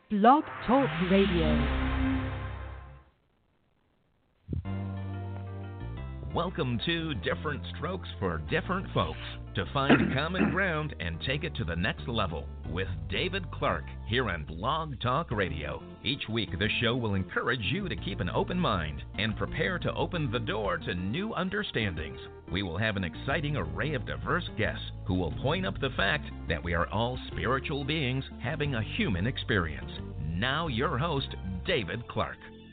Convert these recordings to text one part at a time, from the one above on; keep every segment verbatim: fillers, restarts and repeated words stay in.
Blog Talk Radio. Welcome to Different Strokes for Different Folks, to find common ground and take it to the next level with David Clark here on Blog Talk Radio. Each week, the show will encourage you to keep an open mind and prepare to open the door to new understandings. We will have an exciting array of diverse guests who will point up the fact that we are all spiritual beings having a human experience. Now your host, David Clark.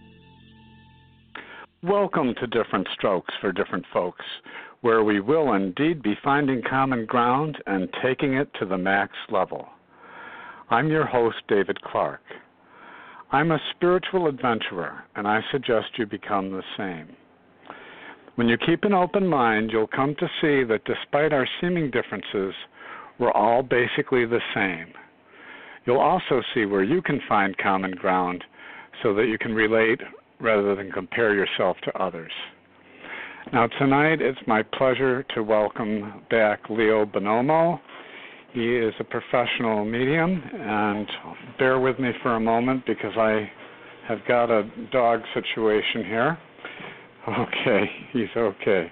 Welcome to Different Strokes for Different Folks, where we will indeed be finding common ground and taking it to the max level. I'm your host, David Clark. I'm a spiritual adventurer, and I suggest you become the same. When you keep an open mind, you'll come to see that despite our seeming differences, we're all basically the same. You'll also see where you can find common ground so that you can relate rather than compare yourself to others. Now tonight it's my pleasure to welcome back Leo Bonomo. He is a professional medium, and bear with me for a moment because I have got a dog situation here. Okay, he's okay.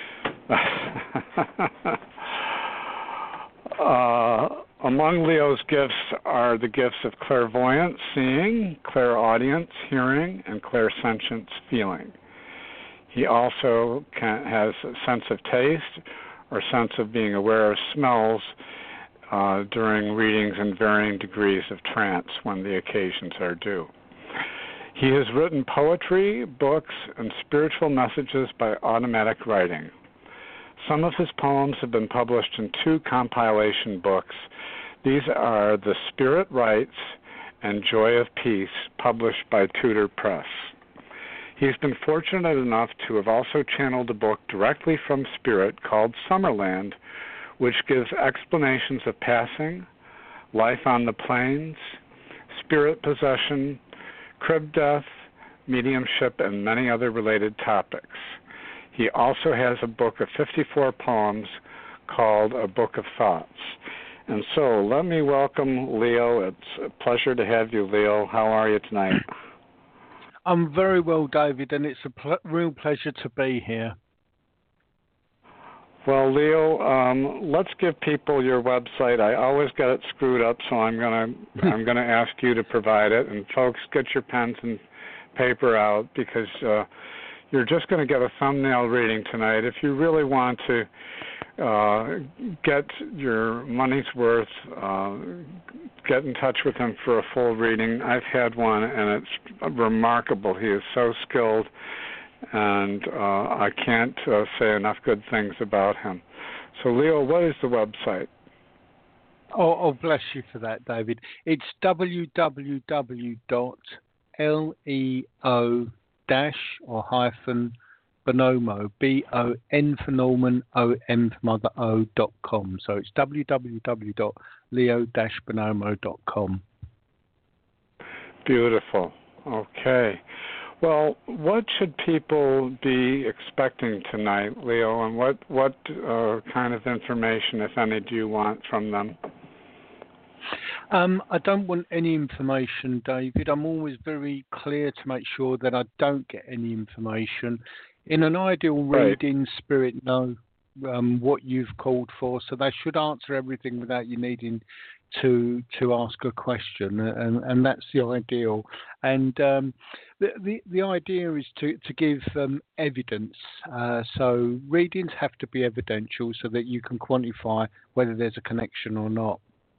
uh, Among Leo's gifts are the gifts of clairvoyance, seeing, clairaudience, hearing, and clairsentience, feeling. He also can, has a sense of taste or sense of being aware of smells uh, during readings in varying degrees of trance when the occasions are due. He has written poetry, books, and spiritual messages by automatic writing. Some of his poems have been published in two compilation books. These are The Spirit Writes and Joy of Peace, published by Tudor Press. He's been fortunate enough to have also channeled a book directly from Spirit called Summerland, which gives explanations of passing, life on the plains, spirit possession, crib death, mediumship, and many other related topics. He also has a book of fifty-four poems called A Book of Thoughts. And so let me welcome Leo. It's a pleasure to have you, Leo. How are you tonight? I'm very well, David, and it's a pl- real pleasure to be here. Well, Leo, um, let's give people your website. I always get it screwed up, so I'm gonna I'm gonna ask you to provide it. And folks, get your pens and paper out because uh, you're just going to get a thumbnail reading tonight. If you really want to uh, get your money's worth, uh, get in touch with him for a full reading. I've had one, and it's remarkable. He is so skilled, and uh, I can't uh, say enough good things about him. So, Leo, what is the website? Oh, oh bless you for that, David. It's w w w dot leo dash or hyphen Bonomo, B O N for Norman, O M for Mother, O dot com. So it's w w w dot leo dash bonomo dot com. Beautiful. Okay. Well, what should people be expecting tonight, Leo, and what, what uh, kind of information, if any, do you want from them? Um, I don't want any information, David. I'm always very clear to make sure that I don't get any information. In an ideal right. reading, Spirit know um, what you've called for, so they should answer everything without you needing to to ask a question, and, and that's the ideal. And um, the, the the idea is to to give um, evidence. Uh, so readings have to be evidential, so that you can quantify whether there's a connection or not.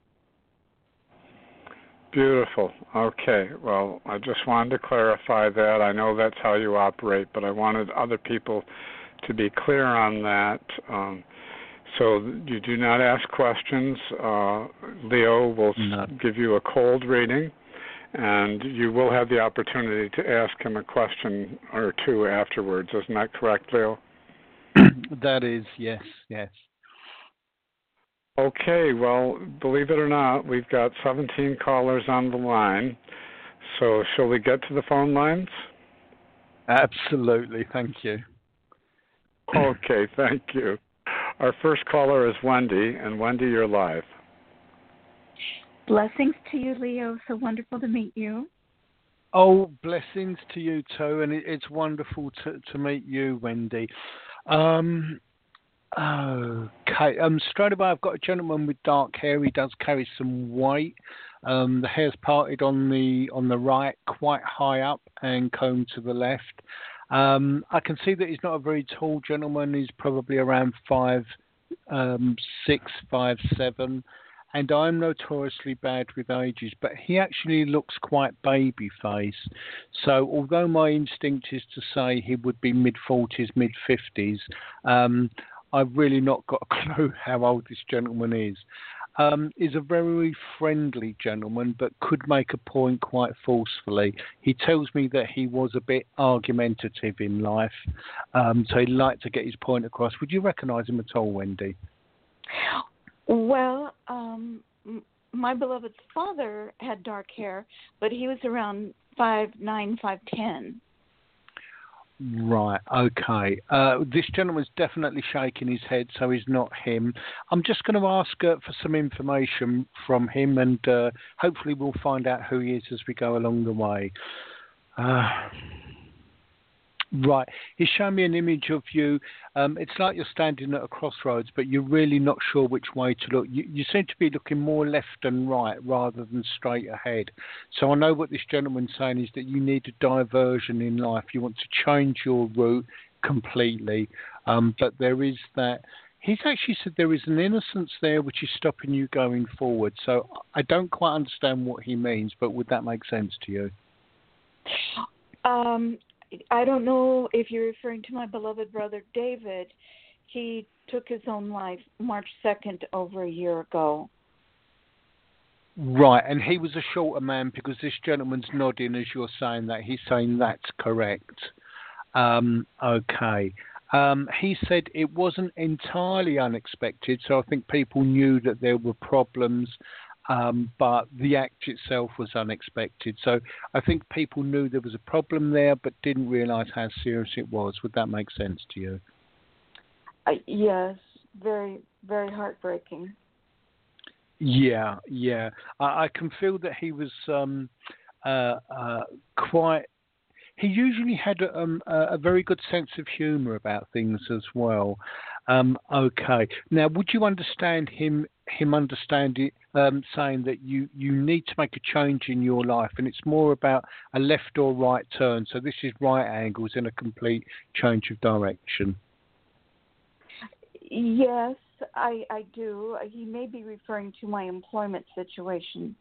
Beautiful. Okay. Well, I just wanted to clarify that. I know that's how you operate, but I wanted other people to be clear on that. Um, so you do not ask questions. Uh, Leo will no. give you a cold reading, and you will have the opportunity to ask him a question or two afterwards. Isn't that correct, Leo? That is, yes, yes. Okay, well, believe it or not, we've got seventeen callers on the line. So shall we get to the phone lines? Absolutely, thank you. Okay, thank you. Our first caller is Wendy, and Wendy, you're live. Blessings to you, Leo. So wonderful to meet you. Oh, blessings to you too, and it, it's wonderful to, to meet you, Wendy. Um, okay, um, straight away I've got a gentleman with dark hair. He does carry some weight. Um, the hair's parted on the on the right, quite high up, and combed to the left. Um, I can see that he's not a very tall gentleman. He's probably around five, um, six, five, seven. And I'm notoriously bad with ages, but he actually looks quite baby-faced. So although my instinct is to say he would be mid-forties, mid-fifties, um, I've really not got a clue how old this gentleman is. Um, he's a very friendly gentleman, but could make a point quite forcefully. He tells me that he was a bit argumentative in life, um, so he'd like to get his point across. Would you recognise him at all, Wendy? Well, um, my beloved's father had dark hair, but he was around five nine, five ten. Right, okay. Uh, this gentleman's definitely shaking his head, so he's not him. I'm just going to ask uh, for some information from him, and uh, hopefully we'll find out who he is as we go along the way. Uh, right, he's shown me an image of you. Um, it's like you're standing at a crossroads, but you're really not sure which way to look. You, you seem to be looking more left and right rather than straight ahead. So I know what this gentleman's saying is that you need a diversion in life. You want to change your route completely, um, but there is that. He's actually said there is an innocence there which is stopping you going forward. So I don't quite understand what he means, but would that make sense to you? Um. I don't know if you're referring to my beloved brother, David. He took his own life March second over a year ago. Right, and he was a shorter man because this gentleman's nodding as you're saying that. He's saying that's correct. Um, okay. Um, he said it wasn't entirely unexpected, so I think people knew that there were problems. Um, but the act itself was unexpected. So I think people knew there was a problem there, but didn't realise how serious it was. Would that make sense to you? Uh, yes, very, very heartbreaking. Yeah, yeah. I, I can feel that he was um, uh, uh, quite... He usually had um, a, a very good sense of humour about things as well. Um, okay. Now, would you understand him him understand it, um, saying that you, you need to make a change in your life, and it's more about a left or right turn? So this is right angles and a complete change of direction. Yes, I, I do. He may be referring to my employment situation.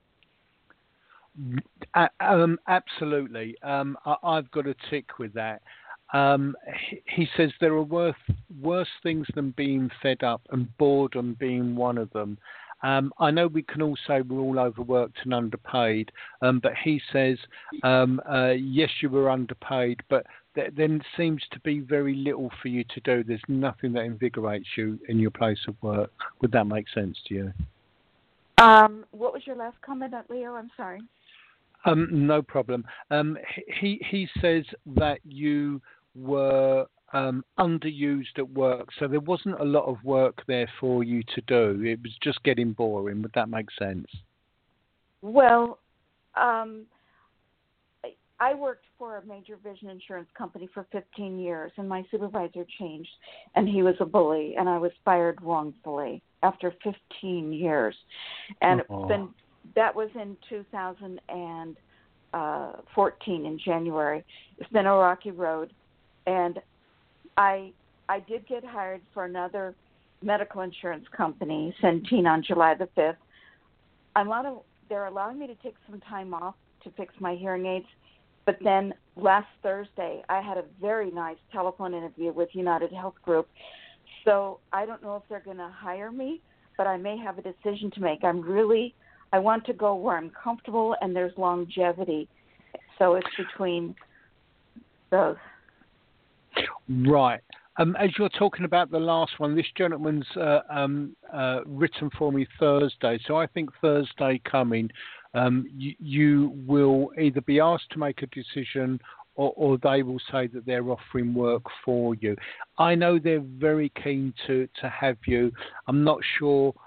Uh, um, absolutely. Um, I, I've got a tick with that. Um, he, he says there are worth, worse things than being fed up, and boredom being one of them. Um, I know we can all say we're all overworked and underpaid, um, but he says, um, uh, yes, you were underpaid, but th- then seems to be very little for you to do. There's nothing that invigorates you in your place of work. Would that make sense to you? Um, what was your last comment, Leo? I'm sorry. Um, no problem. Um, he he says that you were um, underused at work, so there wasn't a lot of work there for you to do. It was just getting boring. Would that make sense? Well, um, I worked for a major vision insurance company for fifteen years, and my supervisor changed, and he was a bully, and I was fired wrongfully after fifteen years. And Oh. it's been that was in two thousand fourteen in January. It's been a rocky road, and I I did get hired for another medical insurance company, Centene, on July the fifth. I'm on they're allowing me to take some time off to fix my hearing aids, but then last Thursday I had a very nice telephone interview with United Health Group. So I don't know if they're going to hire me, but I may have a decision to make. I'm really I want to go where I'm comfortable and there's longevity. So it's between those. Right. Um, as you're talking about the last one, this gentleman's uh, um, uh, written for me Thursday. So I think Thursday coming, um, you, you will either be asked to make a decision or, or they will say that they're offering work for you. I know they're very keen to, to have you. I'm not sure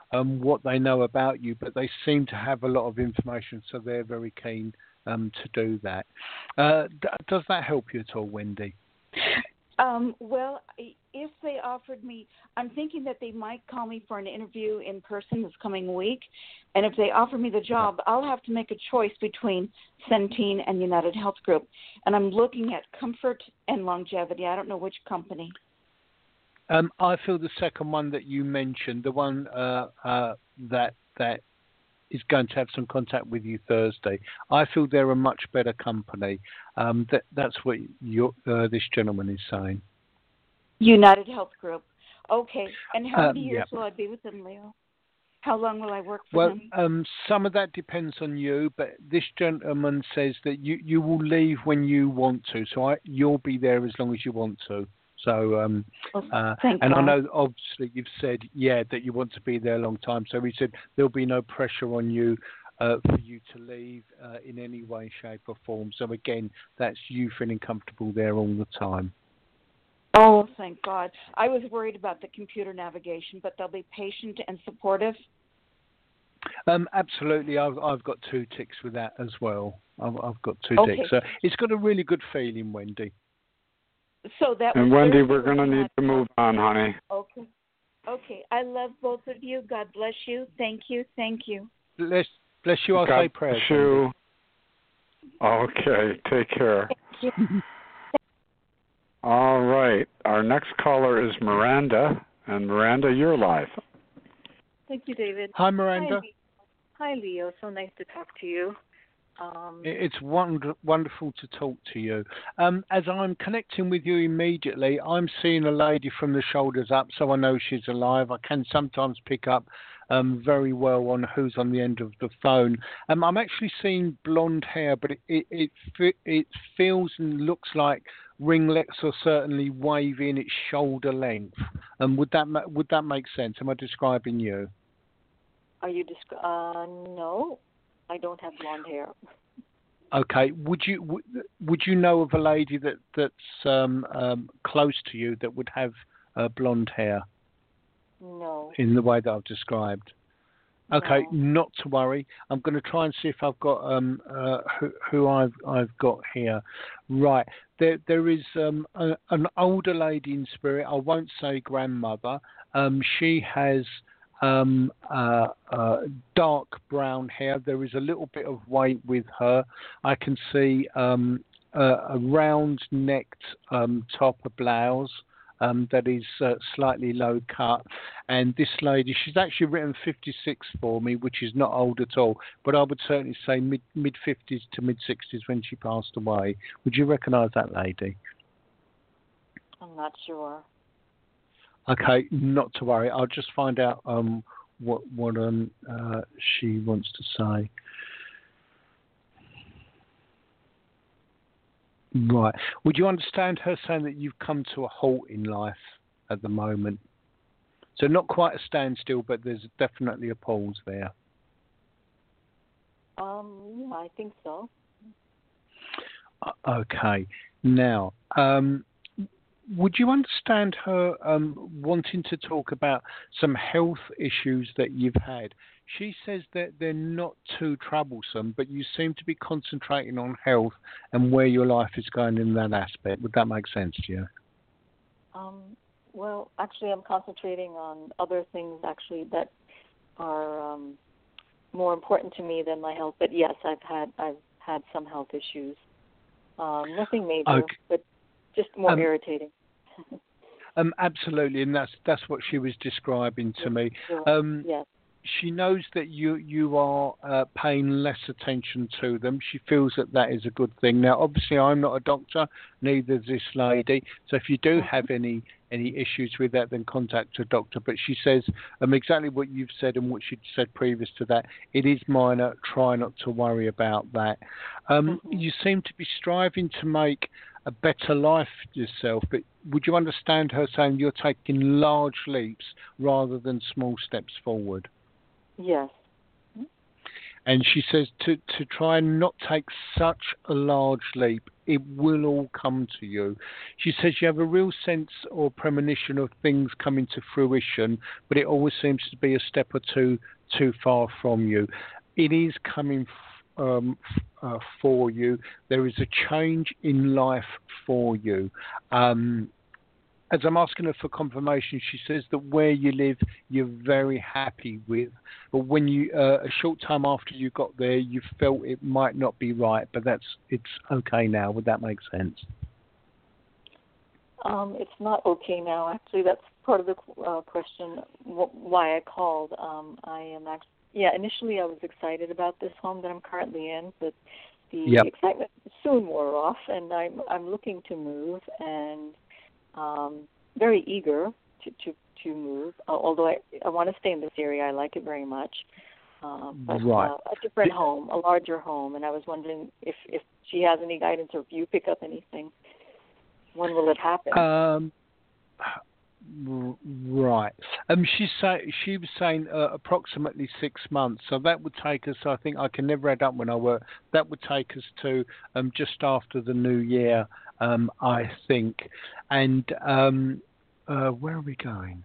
um, what they know about you, but they seem to have a lot of information, so they're very keen um, to do that. Uh, d- does that help you at all, Wendy? Um, well, if they offered me, I'm thinking that they might call me for an interview in person this coming week. And if they offer me the job, I'll have to make a choice between Centene and United Health Group. And I'm looking at Comfort and Longevity. I don't know which company. Um, I feel the second one that you mentioned, the one uh, uh, that that is going to have some contact with you Thursday. I feel they're a much better company. Um, that, that's what your, uh, this gentleman is saying. United Health Group. Okay. And how Um, many years yeah. will I be with them, Leo? How long will I work for well, them? um, some of that depends on you, but this gentleman says that you, you will leave when you want to. So I, you'll be there as long as you want to. So, um, uh, Thank and God. I know obviously you've said, yeah, that you want to be there a long time. So he said there'll be no pressure on you uh, for you to leave uh, in any way, shape or form. So again, that's you feeling comfortable there all the time. Oh, thank God. I was worried about the computer navigation, but they'll be patient and supportive. Um, absolutely. I've, I've got two ticks with that as well. I've, I've got two Okay. ticks. So it's got a really good feeling, Wendy. So that And was Wendy, Thursday we're going to when I need had- to move on, honey. Okay. Okay. I love both of you. God bless you. Thank you. Thank you. Bless, bless you. I'll God say prayers. bless you. Okay, take care. Thank you. All right. Our next caller is Miranda. And Miranda, you're live. Thank you, David. Hi, Miranda. Hi, Leo. So nice to talk to you. Um, It's wonder, wonderful to talk to you. Um, as I'm connecting with you immediately, I'm seeing a lady from the shoulders up, so I know she's alive. I can sometimes pick up um, very well on who's on the end of the phone. Um, I'm actually seeing blonde hair, but it it, it it feels and looks like ringlets are certainly wavy in its shoulder length. Um, would that ma- would that make sense? Am I describing you? are you descri- uh, no, I don't have blonde hair. Okay. Would you would, would you know of a lady that that's um, um, close to you that would have uh, blonde hair No. in the way that I've described? Okay, No. not to worry. I'm going to try and see if I've got um, uh, who, who I've I've got here. Right. There there is um, a, an older lady in spirit. I won't say grandmother. Um, she has um, uh, uh, dark brown hair. There is a little bit of weight with her. I can see um, a, a round-necked um, top, a blouse um, that is uh, slightly low cut. And this lady, she's actually written fifty-six for me, which is not old at all. But I would certainly say mid mid fifties to mid sixties when she passed away. Would you recognise that lady? I'm not sure. Okay, not to worry. I'll just find out um, what what um, uh, she wants to say. Right. Would you understand her saying that you've come to a halt in life at the moment? So not quite a standstill, but there's definitely a pause there. Um, yeah, I think so. Uh, okay. Now, um, would you understand her um, wanting to talk about some health issues that you've had? She says that they're not too troublesome, but you seem to be concentrating on health and where your life is going in that aspect. Would that make sense to you? Um, well, actually, I'm concentrating on other things actually that are um, more important to me than my health. But yes, I've had I've had some health issues. Um, nothing major, Okay. but just more Um, irritating. Um, absolutely, and that's that's what she was describing to me. Sure. Um, Yes. She knows that you you are uh, paying less attention to them. She feels that that is a good thing. Now, obviously, I'm not a doctor, neither is this lady. So if you do have any any issues with that, then contact a doctor. But she says um, exactly what you've said and what she'd said previous to that. It is minor. Try not to worry about that. Um, Mm-hmm. You seem to be striving to make a better life for yourself, but would you understand her saying you're taking large leaps rather than small steps forward? Yes. And she says to, to try and not take such a large leap. It will all come to you. She says you have a real sense or premonition of things coming to fruition, but it always seems to be a step or two too far from you. It is coming um, uh, for you. There is a change in life for you. Um, as I'm asking her for confirmation, she says that where you live, you're very happy with. But when you, uh, a short time after you got there, you felt it might not be right. But that's it's okay now. Would that make sense? Um, it's not okay now. Actually, that's part of the uh, question wh- why I called. Um, I am actually, yeah. Initially, I was excited about this home that I'm currently in, but the yep. excitement soon wore off, and I'm I'm looking to move and um, very eager to to to move. Uh, although I I want to stay in this area, I like it very much. Uh, but right. uh, a different home, a larger home, and I was wondering if if she has any guidance or if you pick up anything. When will it happen? Um, right. Um, she say she was saying uh, approximately six months. So that would take us. I think I can never add up when I work. That would take us to um, just after the new year. Um, I think. And um, uh, where are we going?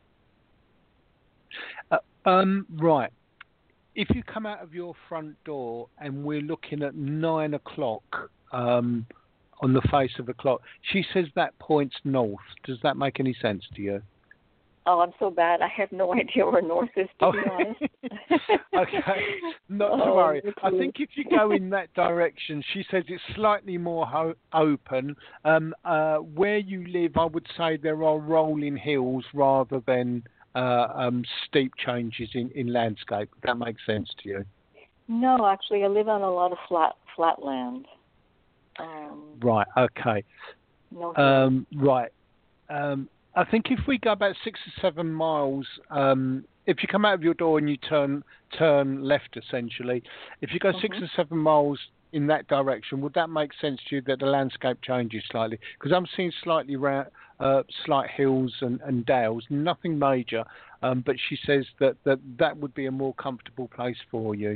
Uh, um, right. If you come out of your front door and we're looking at nine o'clock. Um, on the face of the clock. She says that points north. Does that make any sense to you? Oh, I'm so bad. I have no idea where north is, to oh. be honest. Okay. Not to oh, worry. I think if you go in that direction, she says it's slightly more ho- open. Um, uh, where you live, I would say there are rolling hills rather than uh, um, steep changes in, in landscape. Does that make sense to you? No, actually, I live on a lot of flat flat land. Um, right, okay. No um, right. Um, I think if we go about six or seven miles, um, if you come out of your door and you turn turn left, essentially, if you go mm-hmm. six or seven miles in that direction, would that make sense to you that the landscape changes slightly? Because I'm seeing slightly ra- uh, slight hills and, and dales, nothing major, um, but she says that, that that would be a more comfortable place for you.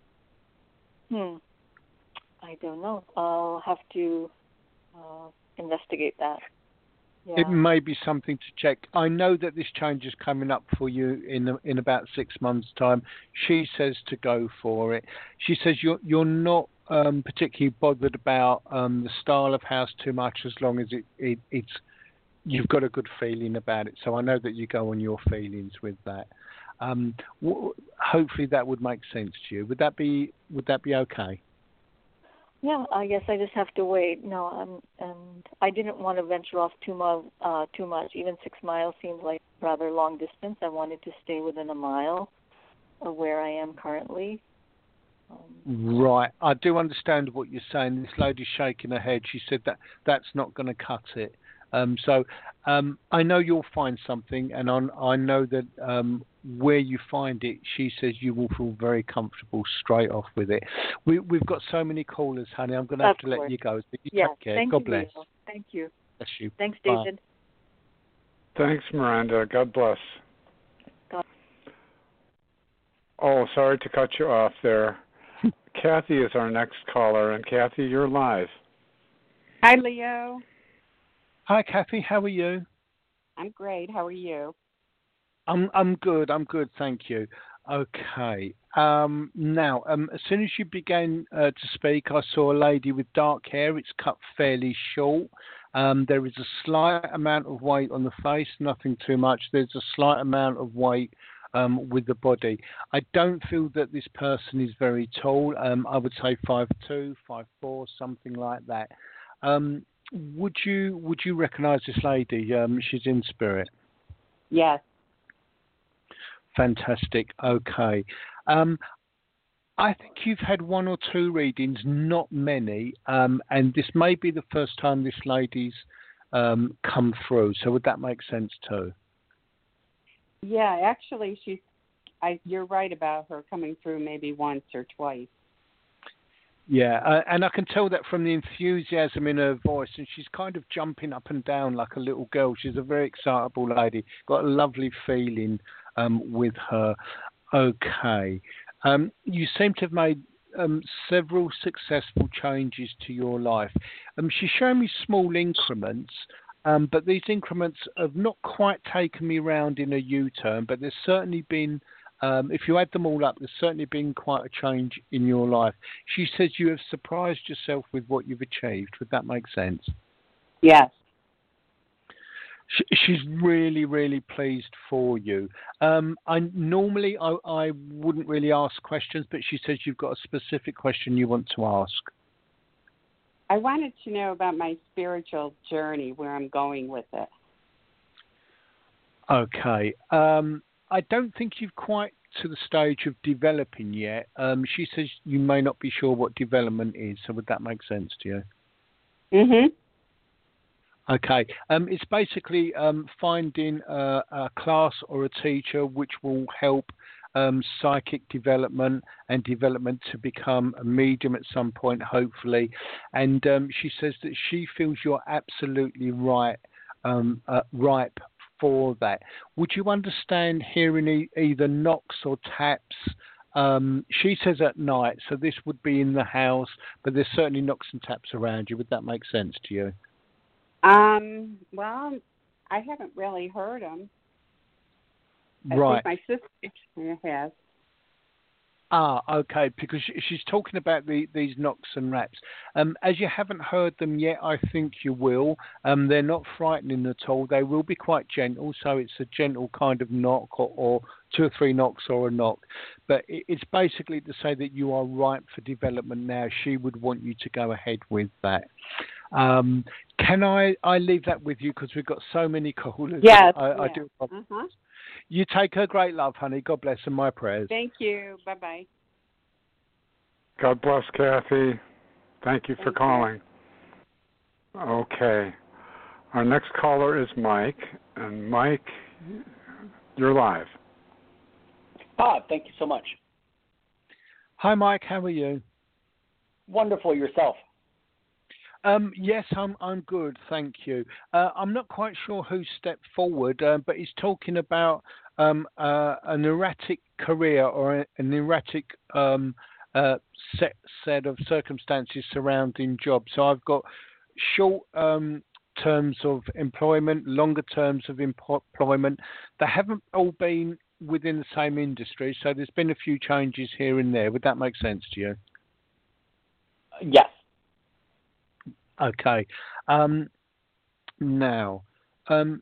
Hmm. I don't know. I'll have to uh, investigate that. Yeah. It may be something to check. I know that this change is coming up for you in in about six months' time. She says to go for it. She says you're you're not um, particularly bothered about um, the style of house too much, as long as it, it it's you've got a good feeling about it. So I know that you go on your feelings with that. Um, w- hopefully that would make sense to you. Would that be would that be okay? Yeah, I guess I just have to wait. No, I'm, and I didn't want to venture off too much. Uh, too much. Even six miles seems like rather long distance. I wanted to stay within a mile of where I am currently. Um, right. I do understand what you're saying. This lady's shaking her head. She said that that's not going to cut it. Um, so um, I know you'll find something, and on, I know that um, where you find it, she says you will feel very comfortable straight off with it. We, we've got so many callers, honey. I'm going to have to let you go. So you yeah, take care. Thank God you, bless. Leo. Thank you. Bless you. Thanks, Bye. David. Thanks, Miranda. God bless. God. Oh, sorry to cut you off there. Kathy is our next caller, and Kathy, you're live. Hi, Leo. Hi, Kathy. How are you? I'm great. How are you? I'm I'm good. I'm good. Thank you. Okay. Um, now, um, as soon as you began uh, to speak, I saw a lady with dark hair. It's cut fairly short. Um, there is a slight amount of weight on the face, nothing too much. There's a slight amount of weight um, with the body. I don't feel that this person is very tall. Um, I would say five two, five four, something like that. Um, would you would you recognise this lady? Um, she's in spirit. Yes. Fantastic. Okay. Um, I think you've had one or two readings, not many, um, and this may be the first time this lady's um, come through. So would that make sense too? Yeah, actually, she's. I, you're right about her coming through maybe once or twice. Yeah, uh, and I can tell that from the enthusiasm in her voice, and she's kind of jumping up and down like a little girl. She's a very excitable lady, got a lovely feeling um, with her. Okay. Um, you seem to have made um, several successful changes to your life. Um, she's showing me small increments, um, but these increments have not quite taken me round in a U-turn, but there's certainly been, um, if you add them all up, there's certainly been quite a change in your life. She says you have surprised yourself with what you've achieved. Would that make sense? Yes. She's really, really pleased for you. Um, I normally I, I wouldn't really ask questions, but she says you've got a specific question you want to ask. I wanted to know about my spiritual journey, where I'm going with it. Okay. Um, I don't think you've quite to the stage of developing yet. Um, she says you may not be sure what development is. So would that make sense to you? Mhm. Okay. Um, it's basically um, finding a, a class or a teacher which will help um, psychic development and development to become a medium at some point, hopefully. And um, she says that she feels you're absolutely right, um, uh, ripe for that. Would you understand hearing e- either knocks or taps? Um, she says at night, so this would be in the house, but there's certainly knocks and taps around you. Would that make sense to you? Um. Well, I haven't really heard them. I Right. think my sister has. Ah, okay, because she- she's talking about the, these knocks and raps. Um, as you haven't heard them yet, I think you will. Um, they're not frightening at all. They will be quite gentle, so it's a gentle kind of knock or, or two or three knocks or a knock. But it, it's basically to say that you are ripe for development now. She would want you to go ahead with that. Um, can I, I leave that with you because we've got so many callers? Yes. I, I yeah. do. Uh-huh. You take her great love, honey. God bless and my prayers. Thank you. Bye-bye. God bless, Kathy. Thank you for Thank calling. You. Okay. Our next caller is Mike. And Mike, you're live. Ah, thank you so much. Hi, Mike. How are you? Wonderful. Yourself? Um, yes, I'm I'm good, thank you. Uh, I'm not quite sure who stepped forward, uh, but he's talking about um, uh, an erratic career or an erratic um, uh, set set of circumstances surrounding jobs. So I've got short um, terms of employment, longer terms of empo- employment. They haven't all been within the same industry, so there's been a few changes here and there. Would that make sense to you? Yes. Okay. Um, now, um,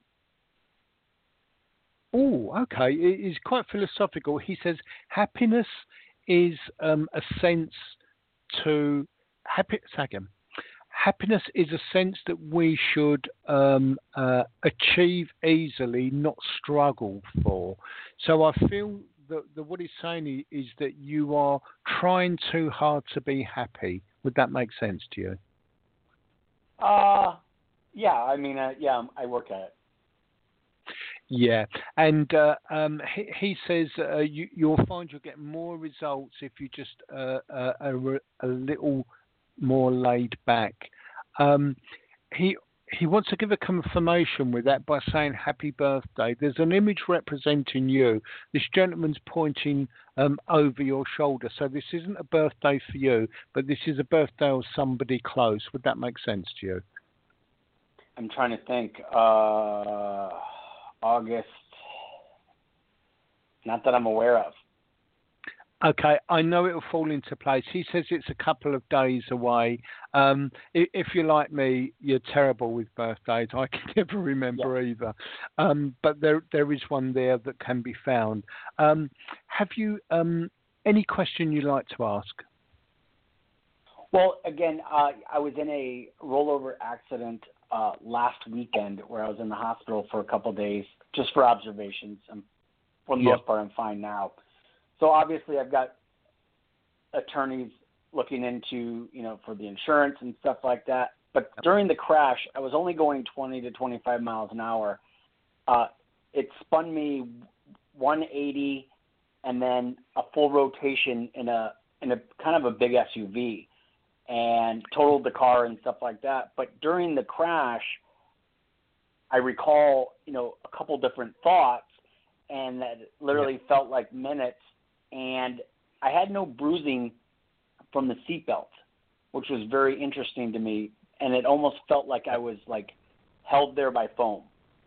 oh, okay. It is quite philosophical. He says happiness is um, a sense to happy. Second, happiness is a sense that we should um, uh, achieve easily, not struggle for. So I feel that, that what he's saying is that you are trying too hard to be happy. Would that make sense to you? Uh, yeah, I mean, uh, yeah, I work at it. Yeah, and uh, um, he, he says uh, you, you'll find you'll get more results if you just uh, uh, are a little more laid back. Um, he he wants to give a confirmation with that by saying happy birthday. There's an image representing you. This gentleman's pointing um, over your shoulder, so this isn't a birthday for you, but this is a birthday of somebody close. Would that make sense to you? I'm trying to think. Uh, August. Not that I'm aware of. Okay, I know it will fall into place. He says it's a couple of days away. Um, if, if you're like me, you're terrible with birthdays. I can never remember yeah. either. Um, but there there is one there that can be found. Um, have you um, any question you'd like to ask? Well, again, uh, I was in a rollover accident uh, last weekend where I was in the hospital for a couple of days just for observations. And for the yeah. most part, I'm fine now. So obviously I've got attorneys looking into, you know, for the insurance and stuff like that. But during the crash, I was only going twenty to twenty-five miles an hour. Uh, it spun me one eighty and then a full rotation in a in a kind of a big S U V and totaled the car and stuff like that. But during the crash, I recall, you know, a couple different thoughts, and that literally yeah. felt like minutes. And I had no bruising from the seatbelt, which was very interesting to me, and it almost felt like I was like held there by foam.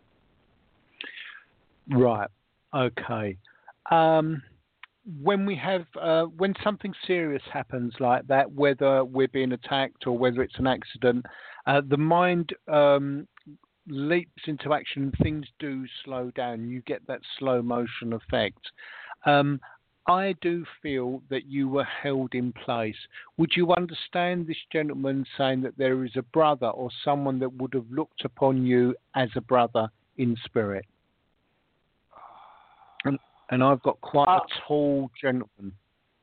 Right. Okay. Um, when we have uh, when something serious happens like that, whether we're being attacked or whether it's an accident, uh, the mind um, leaps into action. Things do slow down. You get that slow motion effect. Um, I do feel that you were held in place. Would you understand this gentleman saying that there is a brother or someone that would have looked upon you as a brother in spirit? And, and I've got quite uh, a tall gentleman.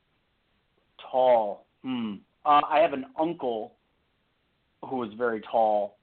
Tall. Hmm. Uh, I have an uncle who was very tall.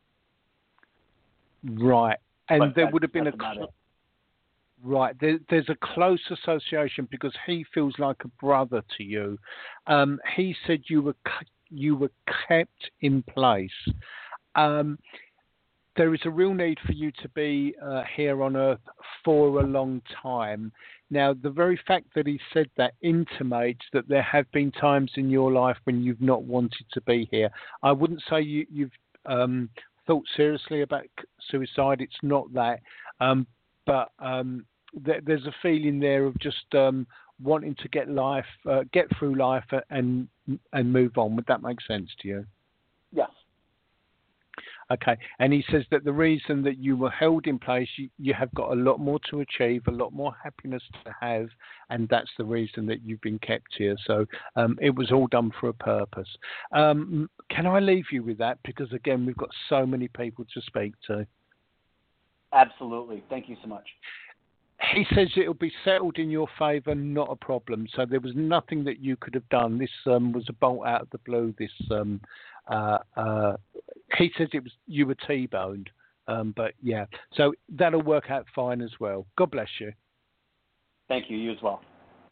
Right. And but there would have been a... Cl- right. There, there's a close association because he feels like a brother to you. Um, he said you were you were kept in place. Um, there is a real need for you to be uh, here on Earth for a long time. Now, the very fact that he said that intimates that there have been times in your life when you've not wanted to be here. I wouldn't say you, you've um, thought seriously about suicide. It's not that. Um, but um, th- there's a feeling there of just um, wanting to get life, uh, get through life and and move on. Would that make sense to you? Yes. Okay, and he says that the reason that you were held in place, you, you have got a lot more to achieve, a lot more happiness to have, and that's the reason that you've been kept here. So um, it was all done for a purpose. Um, can I leave you with that? Because, again, we've got so many people to speak to. Absolutely. Thank you so much. He says it'll be settled in your favour, not a problem. So there was nothing that you could have done. This um, was a bolt out of the blue, this um Uh, uh, he says it was you were T-boned, um, but yeah, so that'll work out fine as well. God bless you. Thank you. You as well.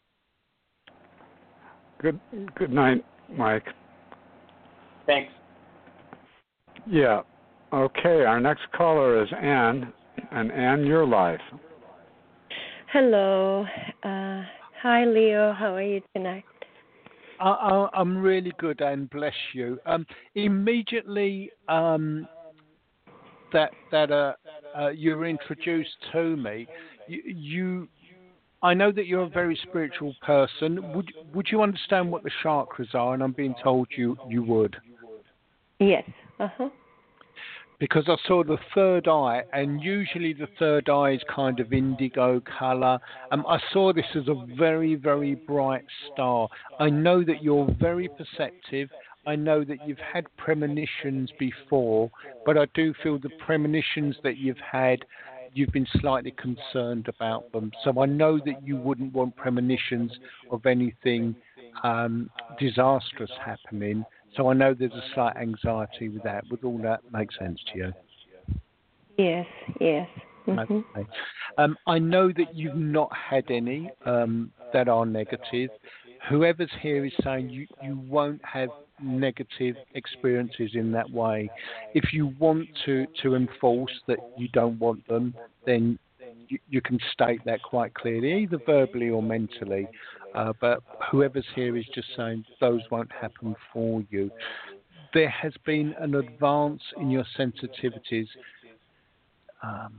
Good. Good night, Mike. Thanks. Yeah. Okay. Our next caller is Anne, and Anne, your life. Hello. Uh, hi, Leo. How are you tonight? I, I'm really good, and bless you. Um, immediately um, that that uh, uh, you were introduced to me, you, you, I know that you're a very spiritual person. Would would you understand what the chakras are? And I'm being told you you would. Yes. Uh huh. Because I saw the third eye, and usually the third eye is kind of indigo colour. Um, I saw this as a very, very bright star. I know that you're very perceptive. I know that you've had premonitions before, but I do feel the premonitions that you've had, you've been slightly concerned about them. So I know that you wouldn't want premonitions of anything um, disastrous happening. So I know there's a slight anxiety with that. Would all that make sense to you? Yes, yes. Mm-hmm. Okay. Um, I know that you've not had any um, that are negative. Whoever's here is saying you, you won't have negative experiences in that way. If you want to, to enforce that you don't want them, then you, you can state that quite clearly, either verbally or mentally. Uh, but whoever's here is just saying those won't happen for you. There has been an advance in your sensitivities. Um,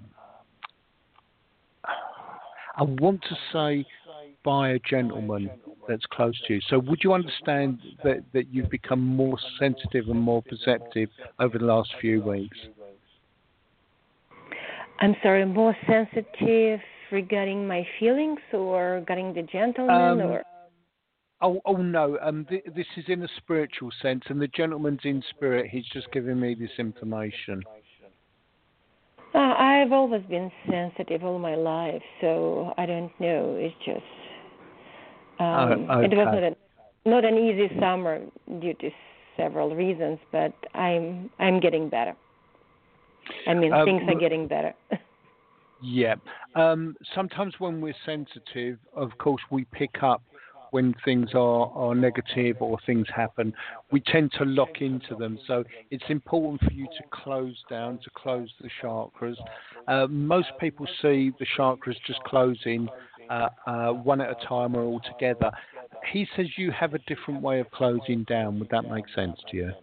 I want to say by a gentleman that's close to you. So would you understand that, that you've become more sensitive and more perceptive over the last few weeks? I'm sorry, more sensitive regarding my feelings or regarding the gentleman? Um, or oh, oh no, um, th- this is in a spiritual sense, and the gentleman's in spirit. He's just giving me this information. Uh, I've always been sensitive all my life, so I don't know. It's just um, oh, okay. It was not, a, not an easy summer due to several reasons, but I'm I'm getting better. I mean, um, things are getting better. Yeah. Um, sometimes when we're sensitive, of course, we pick up when things are, are negative or things happen. We tend to lock into them. So it's important for you to close down, to close the chakras. Uh, most people see the chakras just closing uh, uh, one at a time or all together. he says you have a different way of closing down. Would that make sense to you?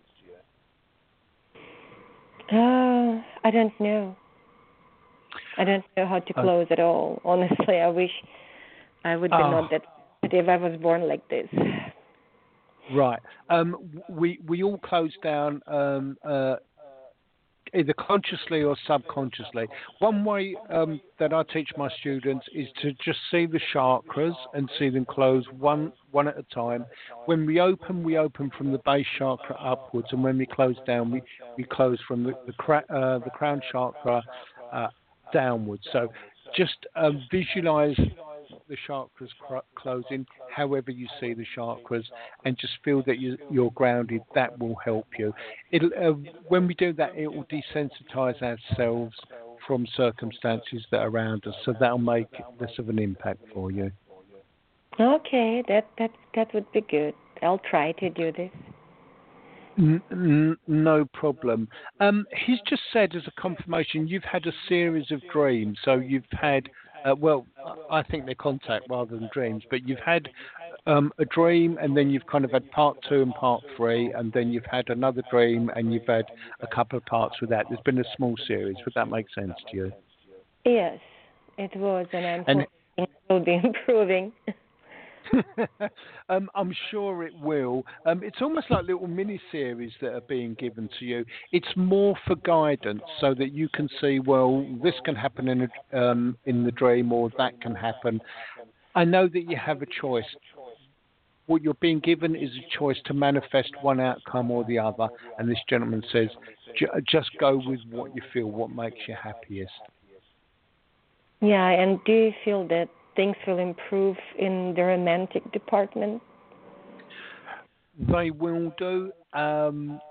Uh, I don't know. I don't know how to close uh, at all. Honestly, I wish I would be oh. not that if I was born like this. Right. Um, we we all close down um, uh, either consciously or subconsciously. One way um, that I teach my students is to just see the chakras and see them close one one at a time. When we open, we open from the base chakra upwards, and when we close down, we, we close from the the, cra- uh, the crown chakra uh, downwards. So just um, visualize the chakras cr- closing however you see the chakras, and just feel that you, you're grounded. That will help you. It'll, uh, when we do that, it will desensitize ourselves from circumstances that are around us, so that'll make less of an impact for you. Okay, that that that would be good. I'll try to do this. N- n- no problem. Um, he's just said as a confirmation, you've had a series of dreams. So you've had, uh, well, I think they're contact rather than dreams, but you've had um, a dream, and then you've kind of had part two and part three, and then you've had another dream, and you've had a couple of parts with that. There's been a small series. Would that make sense to you? Yes, it was, and I'm and hoping it will be improving. um, I'm sure it will. Um, it's almost like little mini-series that are being given to you. It's more for guidance, so that you can see, well, this can happen in a, um, in the dream, or that can happen. I know that you have a choice. What you're being given is a choice to manifest one outcome or the other, and this gentleman says, just go with what you feel, what makes you happiest. Yeah, and do you feel that things will improve in the romantic department? They will do. Um,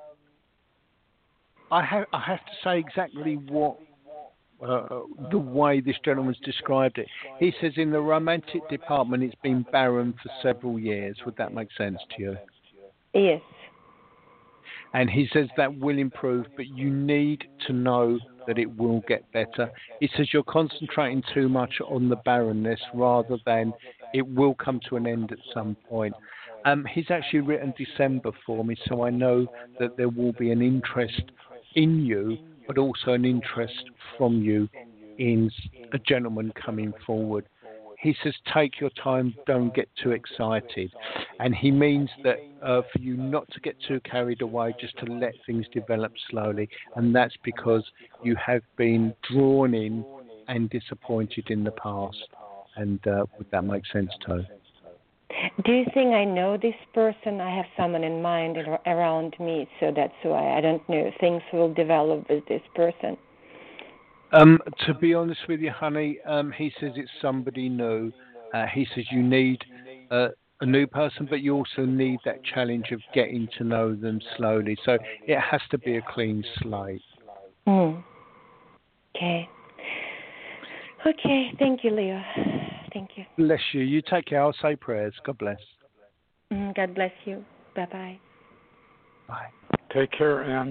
I have I have to say exactly what uh, the way this gentleman's described it. He says in the romantic department it's been barren for several years. Would that make sense to you? Yes. And he says that will improve, but you need to know that it will get better. He says you're concentrating too much on the barrenness rather than it will come to an end at some point. Um, he's actually written December for me, so I know that there will be an interest in you, but also an interest from you in a gentleman coming forward. He says, take your time, don't get too excited. And he means that uh, for you not to get too carried away, just to let things develop slowly. And that's because you have been drawn in and disappointed in the past. And uh, would that make sense, Toe? Do you think I know this person? I have someone in mind around me, so that's why I don't know. Things will develop with this person. Um, to be honest with you, honey, um, he says it's somebody new. Uh, he says you need uh, a new person, but you also need that challenge of getting to know them slowly. So it has to be a clean slate. Mm. Okay. Okay. Thank you, Leo. Thank you. Bless you. You take care. I'll say prayers. God bless. Mm, God bless you. Bye-bye. Bye. Take care, Ann.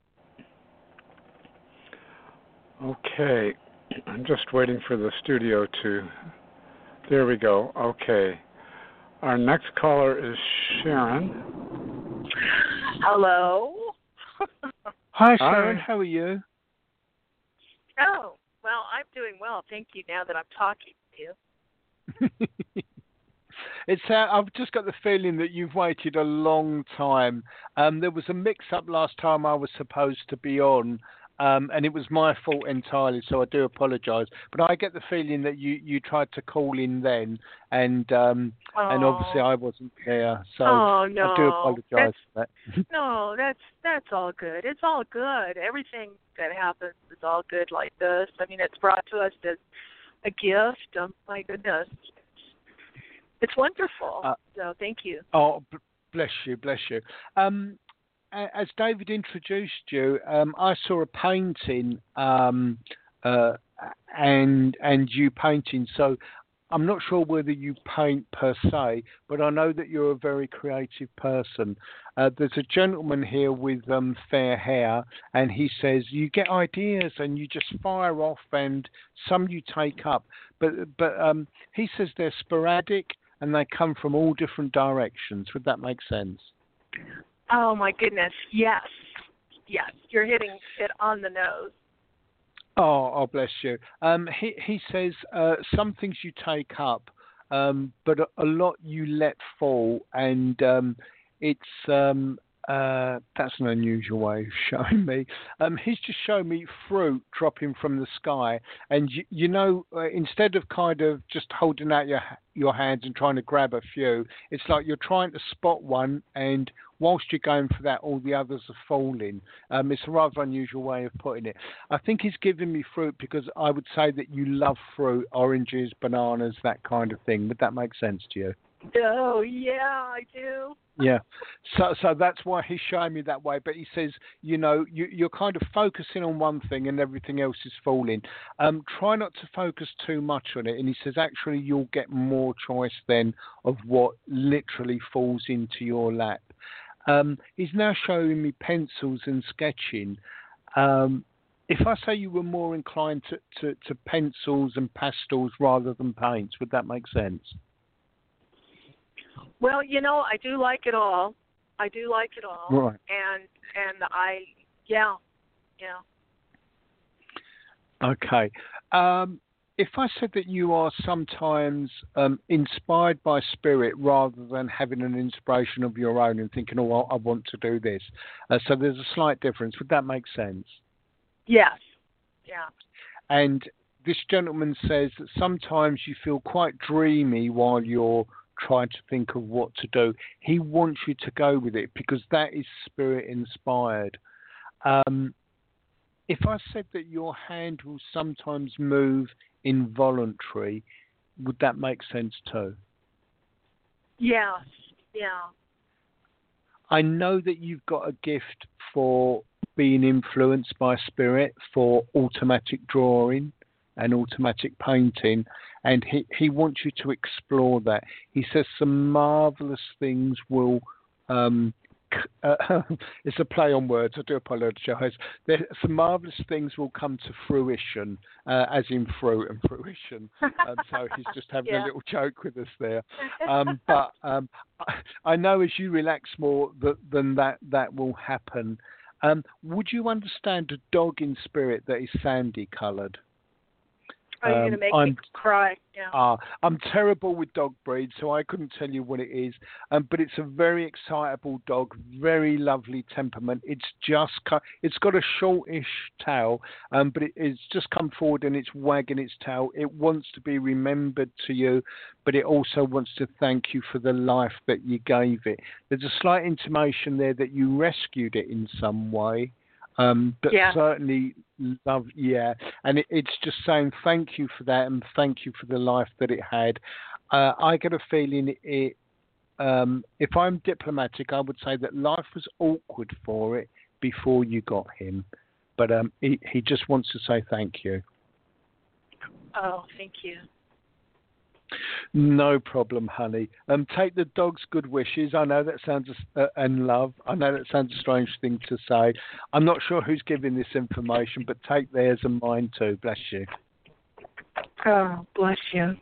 Okay, I'm just waiting for the studio to, there we go, okay. Our next caller is Sharon. Hello. Hi, Sharon, Hi. How are you? Oh, well, I'm doing well, thank you, now that I'm talking to you. It's. Uh, I've just got the feeling that you've waited a long time. Um, there was a mix-up last time I was supposed to be on. Um, and it was my fault entirely, so I do apologise. But I get the feeling that you, you tried to call in then, and um, oh. and obviously I wasn't there, so oh, no. I do apologise for that. No, that's that's all good. It's all good. Everything that happens is all good like this. I mean, it's brought to us as a gift. Oh, my goodness. It's wonderful. Uh, so thank you. Oh, bless you, bless you. Um, As David introduced you, um, I saw a painting um, uh, and and you painting. So I'm not sure whether you paint per se, but I know that you're a very creative person. Uh, there's a gentleman here with um, fair hair, and he says you get ideas and you just fire off, and some you take up. But but um, he says they're sporadic. and they come from all different directions. Would that make sense? Oh my goodness, yes, yes, you're hitting it on the nose. Oh, oh bless you. Um, he he says uh, some things you take up, um, but a, a lot you let fall, and um, it's um, uh, that's an unusual way of showing me. Um, he's just showing me fruit dropping from the sky, and you, you know, uh, instead of kind of just holding out your your hands and trying to grab a few, it's like you're trying to spot one, and whilst you're going for that, all the others are falling. Um, it's a rather unusual way of putting it. I think he's giving me fruit because I would say that you love fruit, oranges, bananas, that kind of thing. Would that make sense to you? Oh, yeah, I do. Yeah. So so that's why he's showing me that way. But he says, you know, you, you're kind of focusing on one thing and everything else is falling. Um, try not to focus too much on it. And he says, actually, you'll get more choice then of what literally falls into your lap. Um, he's now showing me pencils and sketching. Um, if I say you were more inclined to, to, to pencils and pastels rather than paints, would that make sense? Well, you know, I do like it all. I do like it all. Right. And and I, yeah, yeah. Okay. Um, if I said that you are sometimes um, inspired by spirit rather than having an inspiration of your own and thinking, oh, I want to do this. Uh, so there's a slight difference. Would that make sense? Yes. Yeah. And this gentleman says that sometimes you feel quite dreamy while you're trying to think of what to do. He wants you to go with it because that is spirit inspired. Um, if I said that your hand will sometimes move involuntary, would that make sense too? Yes, yeah. I know that you've got a gift for being influenced by spirit, for automatic drawing and automatic painting, and he, he wants you to explore that. He says some marvellous things will um, Uh, it's a play on words. I do apologise. There, some marvellous things will come to fruition, uh, as in fruit and fruition. Um, so he's just having yeah. a little joke with us there. Um, but um, I, I know as you relax more, that, then that that will happen. Um, would you understand a dog in spirit that is sandy coloured? Are you um, going to make I'm, me cry? Yeah. Uh, I'm terrible with dog breeds, so I couldn't tell you what it is. Um, but it's a very excitable dog, very lovely temperament. It's just it's got a shortish tail, um, but it, it's just come forward and it's wagging its tail. It wants to be remembered to you, but it also wants to thank you for the life that you gave it. There's a slight intimation there that you rescued it in some way. Um, but yeah. certainly love, yeah. And it, it's just saying thank you for that and thank you for the life that it had. Uh, I get a feeling it, um, if I'm diplomatic, I would say that life was awkward for it before you got him. But um, he, he just wants to say thank you. Oh, thank you. No problem, honey. Um, take the dog's good wishes. I know that sounds uh, and love. I know that sounds a strange thing to say. I'm not sure who's giving this information, but take theirs and mine too. Bless you. Oh, bless you.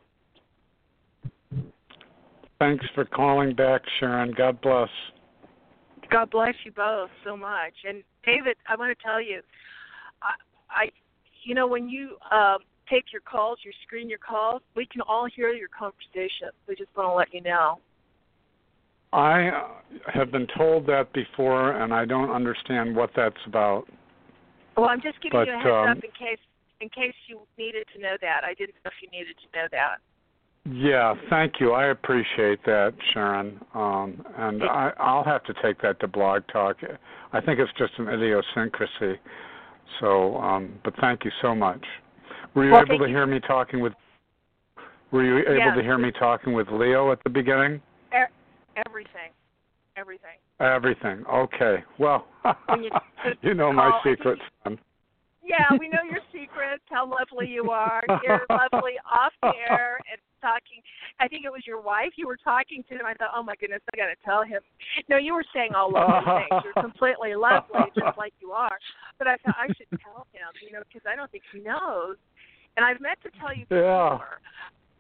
Thanks for calling back, Sharon. God bless. God bless you both so much. And David, I want to tell you, I, I you know, when you. Uh, take your calls, you screen your calls, we can all hear your conversation. We just want to let you know. I have been told that before, and I don't understand what that's about. Well, I'm just giving but, you a heads um, up in case in case you needed to know that. I didn't know if you needed to know that. Yeah, thank you. I appreciate that, Sharon. Um, and I, I'll have to take that to Blog Talk. I think it's just an idiosyncrasy. So, um, but thank you so much. Were you well, able to you. hear me talking with? Were you able yeah. to hear me talking with Leo at the beginning? Everything, everything. Everything. Okay. Well, you, you know call, my secrets. You, yeah, we know your secrets. How lovely you are. You're lovely off the air and talking. I think it was your wife you were talking to, and I thought, oh my goodness, I got to tell him. No, you were saying all lovely things. You're completely lovely, just like you are. But I thought I should tell him, you know, because I don't think he knows. And I've meant to tell you before. Yeah.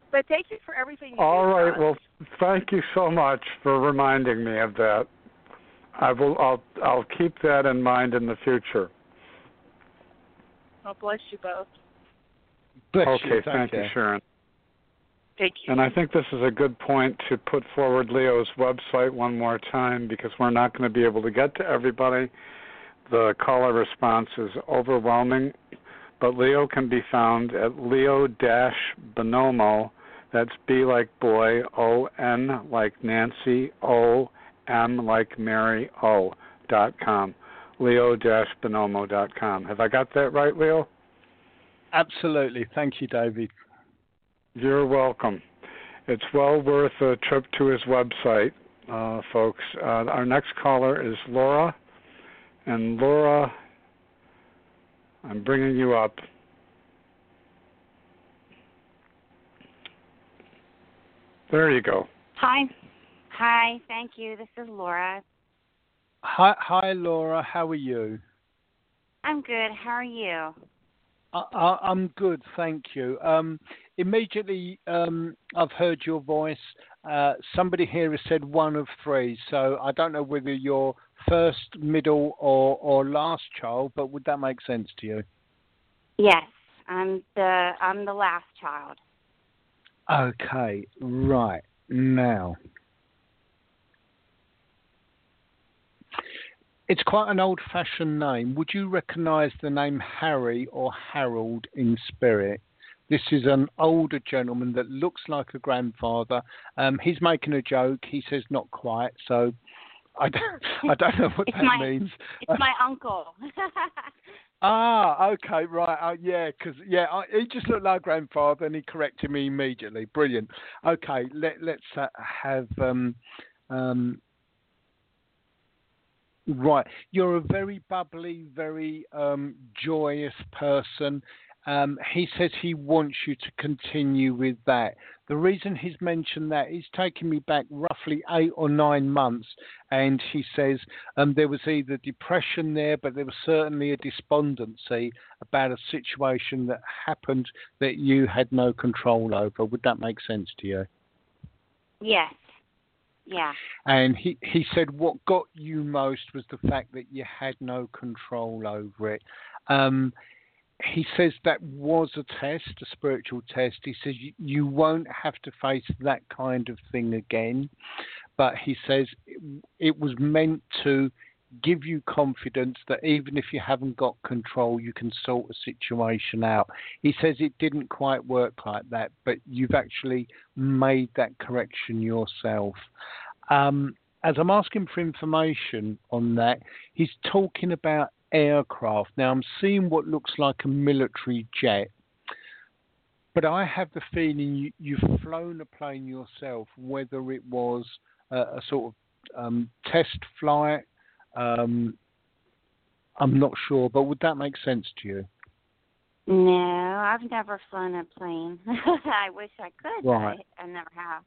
But thank you for everything you All do for right. us. Well, thank you so much for reminding me of that. I will. I'll. I'll keep that in mind in the future. Oh, bless you both. Bless okay. you. Thank you, Sharon. Thank you. And I think this is a good point to put forward Leo's website one more time, because we're not going to be able to get to everybody. The caller response is overwhelming, but Leo can be found at Leo-Bonomo. That's B like boy, O N like Nancy, O M like Mary, O dot com. Leo-Bonomo dot com. Have I got that right, Leo? Absolutely. Thank you, David. You're welcome. It's well worth a trip to his website, uh, folks. Uh, our next caller is Laura. And Laura, I'm bringing you up. There you go. Hi. Hi, thank you. This is Laura. Hi, hi, Laura. How are you? I'm good. How are you? I, I, I'm good, thank you. Um, immediately, um, I've heard your voice. Uh, somebody here has said one of three, so I don't know whether you're first, middle, or, or last child, but would that make sense to you? Yes, I'm the I'm the last child. Okay, right. Now, it's quite an old-fashioned name. Would you recognise the name Harry or Harold in spirit? This is an older gentleman that looks like a grandfather. Um, he's making a joke. He says not quite, so I don't, I don't know what it's that my, means. It's my uncle. Ah, okay, right. Uh, yeah, because yeah, I, he just looked like grandfather, and he corrected me immediately. Brilliant. Okay, let let's uh, have um, um, right. You're a very bubbly, very um, joyous person. Um, he says he wants you to continue with that. The reason he's mentioned that is taking me back roughly eight or nine months, and he says um, there was either depression there, but there was certainly a despondency about a situation that happened that you had no control over. Would that make sense to you? Yes. Yeah. And he, he said what got you most was the fact that you had no control over it. Um, He says that was a test, a spiritual test. He says you, you won't have to face that kind of thing again. But he says it, it was meant to give you confidence that even if you haven't got control, you can sort a situation out. He says it didn't quite work like that, but you've actually made that correction yourself. Um, as I'm asking for information on that, he's talking about aircraft. Now I'm seeing what looks like a military jet, but I have the feeling you, you've flown a plane yourself, whether it was a, a sort of um, test flight. Um, I'm not sure, but would that make sense to you? No, I've never flown a plane. I wish I could, Right. but I, I never have.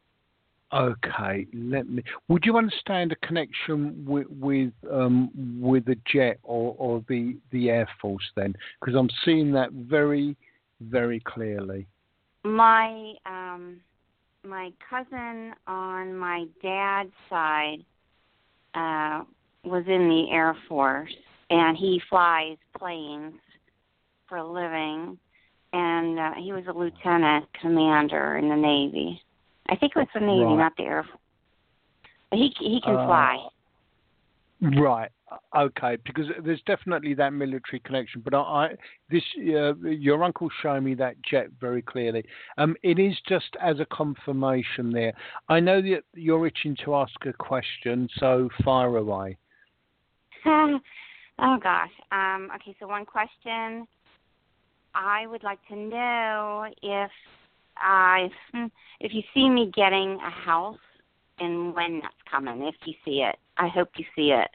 Okay, let me. Would you understand a connection with with um, with the jet or, or the the Air Force then? Because I'm seeing that very, very clearly. My um, my cousin on my dad's side uh, was in the Air Force, and he flies planes for a living, and uh, he was a lieutenant commander in the Navy. I think it was the Navy, Right. not the Air Force. But he he can Uh, fly. Right. Okay. Because there's definitely that military connection. But I, I this uh, your uncle showed me that jet very clearly. Um, it is just as a confirmation there. I know that you're itching to ask a question, so fire away. Oh gosh. Um, okay. So one question. I would like to know if I if you see me getting a house and when that's coming. If you see it, I hope you see it.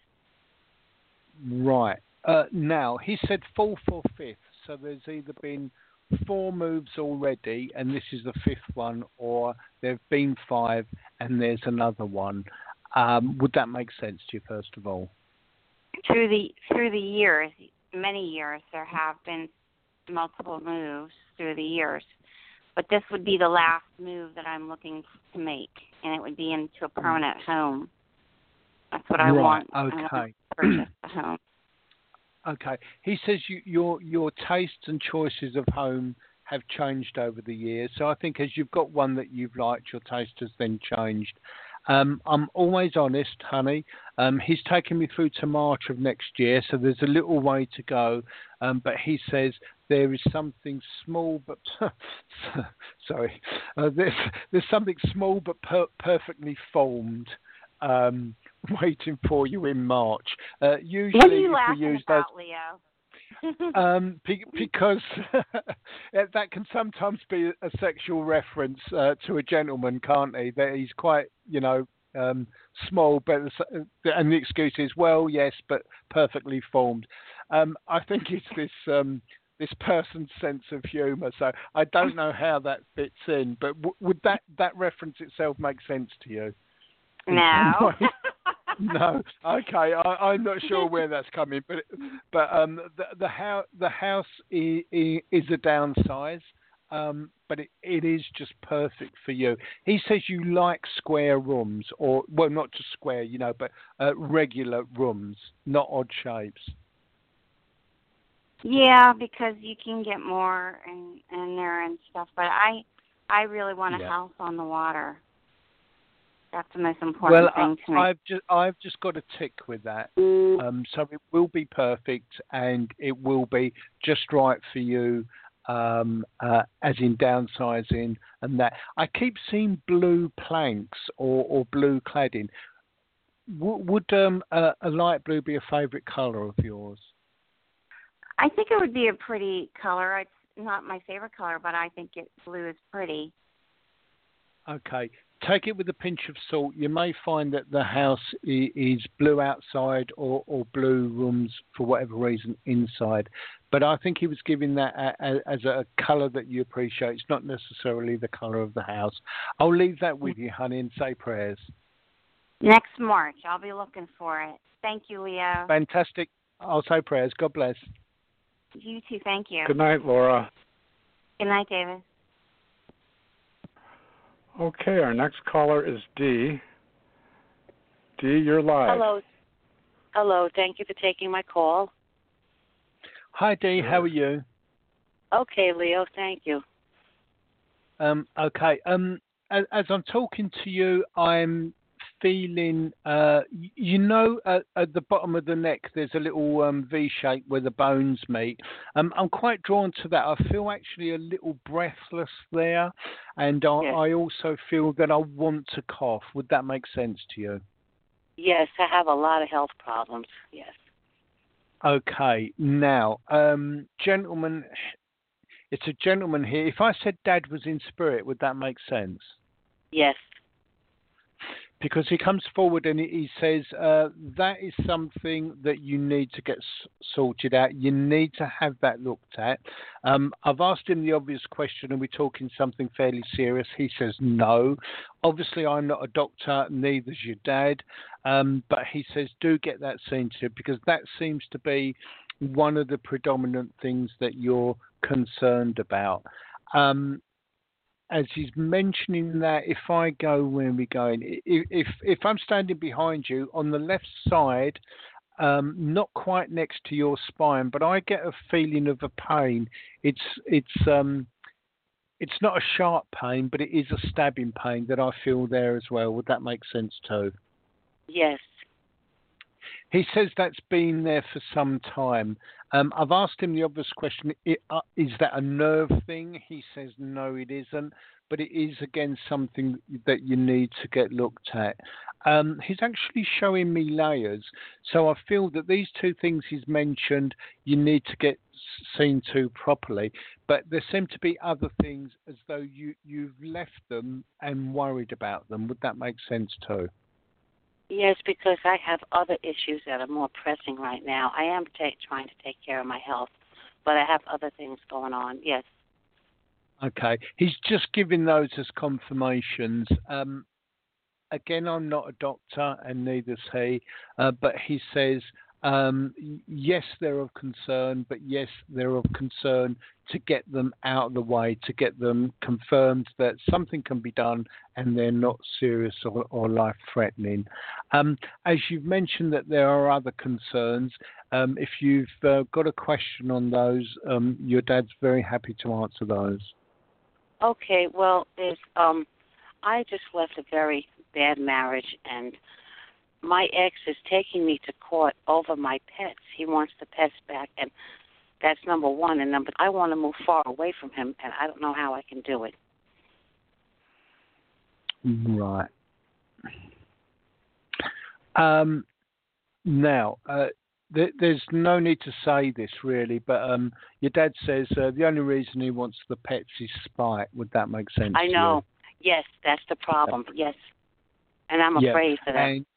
Right. Uh, now, he said fourth or fifth, so there's either been four moves already, and this is the fifth one, or there have been five, and there's another one. Um, would that make sense to you, first of all? Through the through the years, many years, there have been multiple moves through the years. but this would be the last move that I'm looking to make, and it would be into a permanent home. That's what I right, want. Okay. I want to purchase a home. Okay. He says you, your your tastes and choices of home have changed over the years. So I think as you've got one that you've liked, your taste has then changed. Um, I'm always honest, honey. Um, he's taken me through to March of next year, so there's a little way to go. Um, but he says there is something small, but sorry, uh, there's there's something small but per- perfectly formed. Um, waiting for you in March. Uh, usually, what are you if laughing we use about, those, Leo? um, be, because that can sometimes be a sexual reference uh, to a gentleman, can't he? That he's quite, you know, um, small, but and the excuse is, well, yes, but perfectly formed. Um, I think it's this. Um, this person's sense of humour. So I don't know how that fits in, but w- would that, that reference itself make sense to you? No. No. Okay. I, I'm not sure where that's coming, but but um, the the house the house is, is a downsize, um, but it, it is just perfect for you. He says you like square rooms, or well, not just square, you know, but uh, regular rooms, not odd shapes. Yeah, because you can get more in, in there and stuff. But I, I really want a Yeah. house on the water. That's the most important well, thing to me. I've just I've just got a tick with that. Um, so it will be perfect, and it will be just right for you, um, uh, as in downsizing and that. I keep seeing blue planks or, or blue cladding. W- would um, a, a light blue be a favourite colour of yours? I think it would be a pretty color. It's not my favorite color, but I think it blue is pretty. Okay. Take it with a pinch of salt. You may find that the house is blue outside or, or blue rooms for whatever reason inside. But I think he was giving that as a colour that you appreciate. It's not necessarily the colour of the house. I'll leave that with you, honey, and say prayers. Next March. I'll be looking for it. Thank you, Leo. Fantastic. I'll say prayers. God bless. You too. Thank you. Good night, Laura. Good night, David. Okay, our next caller is Dee. Dee, you're live. Hello. Hello. Thank you for taking my call. Hi, Dee. How are you? Okay, Leo. Thank you. Um, okay. Um, as, as I'm talking to you, I'm feeling, uh, you know, at, at the bottom of the neck, there's a little um, V shape where the bones meet. Um, I'm quite drawn to that. I feel actually a little breathless there, and I, yes. I also feel that I want to cough. Would that make sense to you? Yes, I have a lot of health problems. Yes. Okay. Now, um, gentlemen, it's a gentleman here. If I said Dad was in spirit, would that make sense? Yes. Because he comes forward and he says uh, that is something that you need to get s- sorted out. You need to have that looked at. Um, I've asked him the obvious question, are we talking something fairly serious? He says no. Obviously, I'm not a doctor, neither's your dad. Um, but he says do get that seen to, because that seems to be one of the predominant things that you're concerned about. Um, As he's mentioning that, if I go, where are we going? If, if if I'm standing behind you on the left side, um, not quite next to your spine, but I get a feeling of a pain. It's it's um it's not a sharp pain, but it is a stabbing pain that I feel there as well. Would that make sense too? Yes. He says that's been there for some time. Um, I've asked him the obvious question, uh, is that a nerve thing? He says no, it isn't, but it is, again, something that you need to get looked at. Um, he's actually showing me layers, so I feel that these two things he's mentioned, you need to get seen to properly, but there seem to be other things as though you, you've left them and worried about them. Would that make sense too? Yes, because I have other issues that are more pressing right now. I am ta- trying to take care of my health, but I have other things going on. Yes. Okay. He's just giving those as confirmations. Um, again, I'm not a doctor, and neither's he, uh, but he says Um, yes, they're of concern, but yes, they're of concern to get them out of the way, to get them confirmed that something can be done and they're not serious or, or life-threatening. Um, as you've mentioned that there are other concerns, um, if you've uh, got a question on those, um, your dad's very happy to answer those. Okay, well, there's, um, I just left a very bad marriage, and my ex is taking me to court over my pets. He wants the pets back, and that's number one. And number, I want to move far away from him, and I don't know how I can do it. Right. Um, now, uh, th- there's no need to say this really, but um, your dad says uh, the only reason he wants the pets is spite. Would that make sense? I know. Yes, that's the problem. Yes. And I'm yeah. afraid for that. And,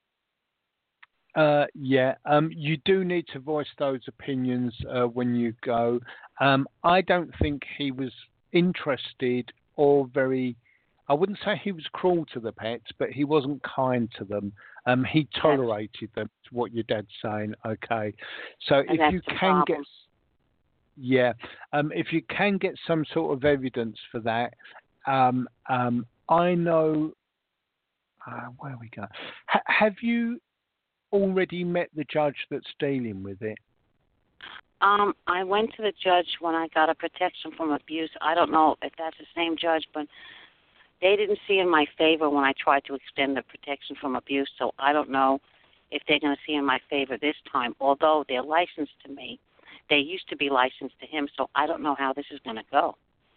uh, yeah, um, you do need to voice those opinions uh, when you go. Um, I don't think he was interested or very, I wouldn't say he was cruel to the pets, but he wasn't kind to them. Um, he tolerated them, is what your dad's saying, okay. So and if you can problem. get, yeah, um, if you can get some sort of evidence for that, um, um, I know, uh, where we go. H- have you already met the judge that's dealing with it? Um, I went to the judge when I got a protection from abuse. I don't know if that's the same judge, but they didn't see in my favor when I tried to extend the protection from abuse, so I don't know if they're going to see in my favor this time, although they're licensed to me. They used to be licensed to him, so I don't know how this is going to go.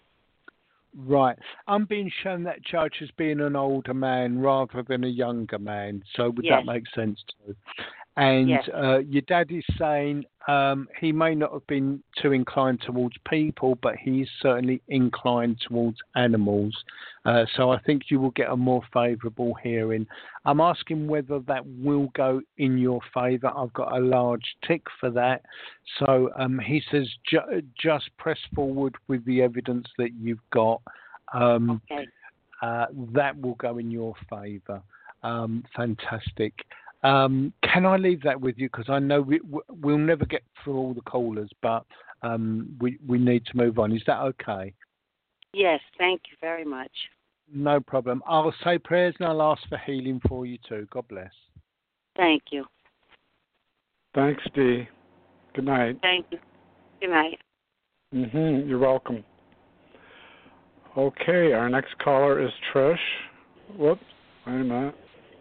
Right. I'm being shown that judge as being an older man rather than a younger man. So would yes. that make sense too? And yes. uh, your dad is saying um, he may not have been too inclined towards people, but he's certainly inclined towards animals. Uh, so I think you will get a more favourable hearing. I'm asking whether that will go in your favour. I've got a large tick for that. So um, he says ju- just press forward with the evidence that you've got. Um, okay. uh, that will go in your favour. Um, fantastic. Um, can I leave that with you? Because I know we, we'll never get through all the callers, but um, we, we need to move on. Is that okay? Yes, thank you very much. No problem. I'll say prayers and I'll ask for healing for you too. God bless. Thank you. Thanks, Dee. Good night. Thank you. Good night. Mm-hmm. You're welcome. Okay, our next caller is Trish. Whoops. Wait a minute.